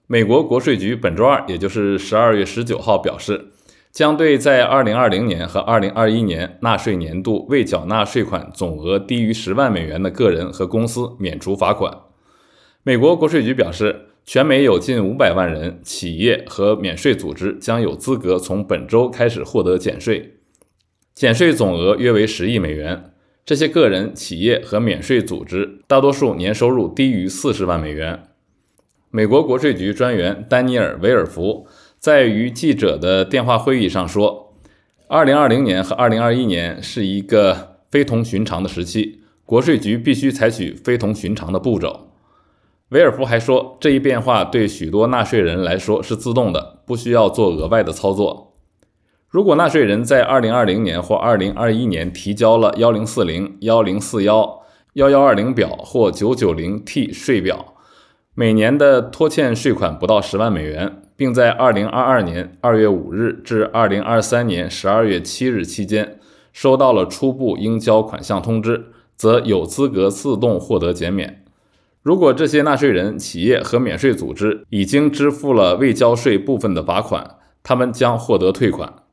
美国国税局本周二，也就是12月19号表示，将对在2020年和2021年纳税年度未缴纳税款总额低于10万美元的个人和公司免除罚款。美国国税局表示，全美有近500万人企业和免税组织将有资格从本周开始获得减税，减税总额约为10亿美元。这些个人、企业和免税组织大多数年收入低于40万美元。美国国税局专员丹尼尔·维尔福在与记者的电话会议上说，2020年和2021年是一个非同寻常的时期，国税局必须采取非同寻常的步骤。维尔福还说，这一变化对许多纳税人来说是自动的，不需要做额外的操作。如果纳税人在2020年或2021年提交了1040、1041、1120表或 990T 税表，每年的拖欠税款不到10万美元，并在2022年2月5日至2023年12月7日期间收到了初步应交款项通知，则有资格自动获得减免。如果这些纳税人、企业和免税组织已经支付了未交税部分的罚款，他们将获得退款。